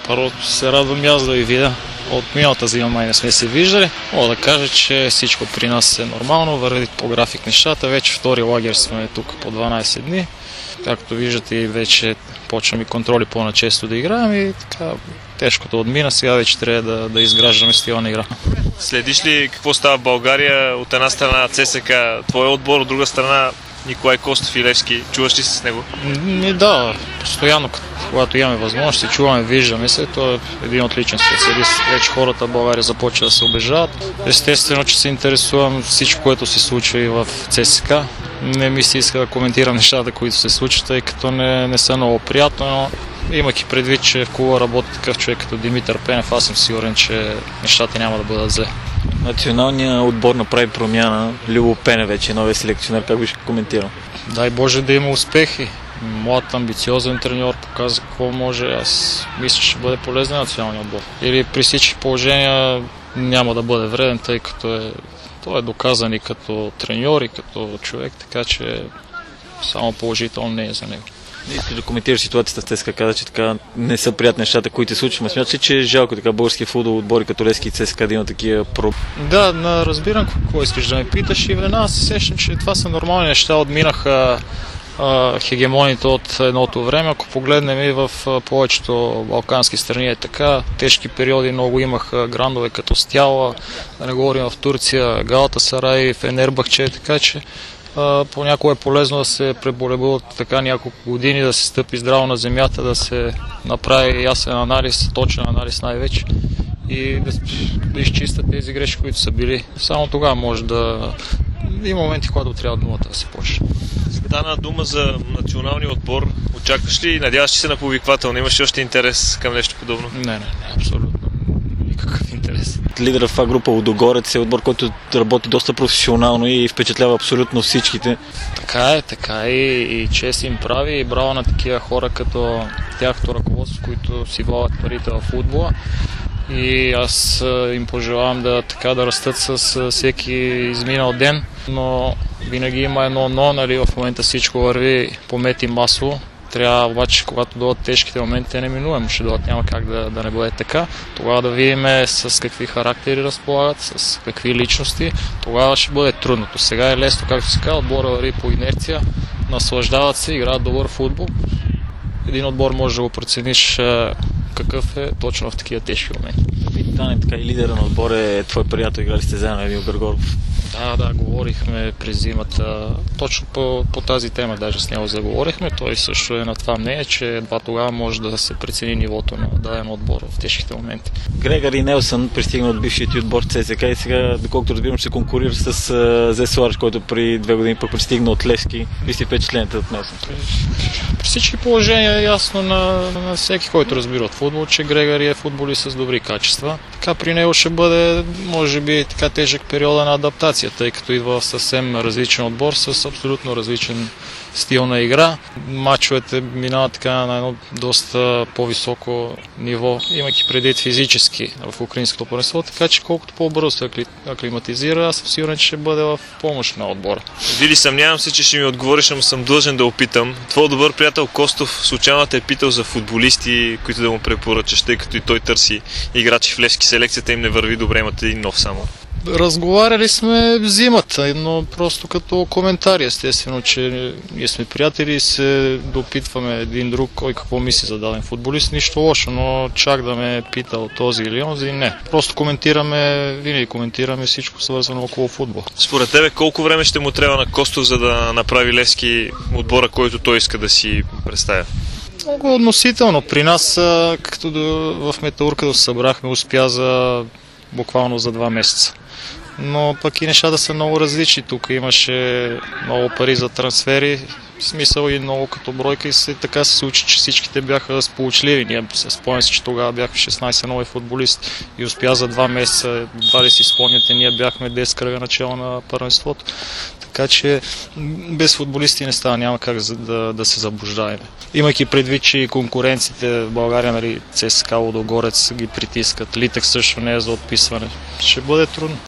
Първо се радвам и аз да ви видя. От миналата зима май не сме се виждали. Мога да кажа, че всичко при нас е нормално, върви по график нещата. Вече втори лагер сме тук по 12 дни. Както виждате, вече почваме контроли по-начесто да играем и така тежкото отмина. Сега вече трябва да изграждаме стила на игра. Следиш ли какво става в България? От една страна ЦСКА, твой отбор, от друга страна Николай Костов и Левски. Чуваш ли се с него? Да, постоянно, когато имаме възможност, се чуваме, виждаме се. Той е един отличен специалист. Вече хората в България започва да се убеждават. Естествено, че се интересувам всичко, което се случва и в ЦСКА. Не ми се иска да коментирам нещата, които се случват, тъй като не са много приятно, но имайки предвид, че в клуба работи такъв човек като Димитър Пенев, аз съм сигурен, че нещата няма да бъдат зле. Националният отбор направи промяна. Любо Пенев вече е новия селекционер. Как биш коментирал? Дай Боже да има успехи. Млад, амбициозен треньор, показва какво може. Аз мисля, че ще бъде полезен националния отбор. Или при всички положения няма да бъде вреден, тъй като той е доказан и като треньор, и като човек, така че само положително не е за него. Не искаш да коментираш ситуацията с ЦСКА, каза, че така не са приятни нещата, които се случват. Смяташ ли, че е жалко така българския футбол, отбори като Левски и ЦСКА да има такива проблеми? Да, разбирам какво искаш да ме питаш и веднага се сещам, че това са нормални неща. Отминаха хегемоните от едното време. Ако погледнем и в повечето балкански страни е така. Тежки периоди много имаха грандове като Стяла, да не говорим в Турция, Галатасарай, Фенербахче, така че понякога е полезно да се преболебуват така няколко години, да се стъпи здраво на земята, да се направи ясен анализ, точен анализ най-вече и да изчистят тези грешки, които са били. Само тогава може да има моменти, когато трябва от нулата да се почне. Стана дума за националния отбор. Очакваш ли, надяваш се на повиквателно? Имаш ли още интерес към нещо подобно? Не, абсолютно. Никакъв интерес. Лидера в група Лудогорец е отбор, който работи доста професионално и впечатлява абсолютно всичките. Така е и чест им прави и браво на такива хора като тяхното ръководство, които си влагат парите в футбола. И аз им пожелавам да растат с всеки изминал ден, но винаги има едно но, нали, в момента всичко върви по мет и масло. Трябва обаче, когато дойдат тежките моменти, те неминуемо ще дойдат, няма как да не бъде така. Тогава да видим с какви характери разполагат, с какви личности, тогава ще бъде трудното. Сега е лесно, както се казва, отбора върви по инерция, наслаждават се, играят добър футбол. Един отбор може да го прецениш какъв е точно в такива тежки моменти. Капитан така и лидера на отбора е твой приятел, играли сте заедно, Емил Григоров. Да, говорихме през зимата. Точно по тази тема даже с него заговорихме. Той също е на това мнение, че едва тогава може да се прецени нивото на даден отбор в тежките моменти. Грегори Нелсън пристигна от бившият ти отбор ЦСКА и сега, доколкото разбирам, ще конкурира с Зе Суареш, който при 2 години пък пристигна от Левски. Какви си впечатленията от Нелсън? При всички положения е ясно на всеки, който разбира от футбол, че Грегори е футболист с добри качества. Така при него ще бъде, може би, така тежък периода на адаптация, тъй като идва в съвсем различен отбор с абсолютно различен стил на игра. Мачовете минават така на едно доста по-високо ниво, имайки предвид физически в украинското първенство, така че колкото по-бързо се аклиматизира, аз съм сигурен, че ще бъде в помощ на отбора. Вили, съмнявам се, че ще ми отговориш, но съм длъжен да опитам. Твой добър приятел Костов случайно те е питал за футболисти, които да му препоръчаш, тъй като и той търси играчи в Левски, селекцията им не върви добре, имате един нов само. Разговаряли сме в зимата, но просто като коментари, естествено, че ние сме приятели и се допитваме един друг кой какво мисли за даден футболист. Нищо лошо, но чак да ме е питал този или онзи, не. Просто винаги коментираме всичко свързано около футбол. Според тебе колко време ще му трябва на Костов, за да направи Левски отбора, който той иска да си представя? Много относително. При нас, като в Металург, като се събрахме, успя буквално за 2 месеца. Но пък и нещата са много различни. Тук имаше много пари за трансфери, в смисъл и много като бройка и така се случи, че всичките бяха сполучливи. Ние се спомням, че тогава бяхме 16 нови футболисти и успя за 2 месеца, едва ли си спомняте, ние бяхме 10 кръга начало на първенството. Така че без футболисти не става, няма как да се заблуждаем. Имайки предвид, че и конкуренците в България, нали, ЦСКА, Лудогорец ги притискат, Литък също не е за отписване. Ще бъде трудно.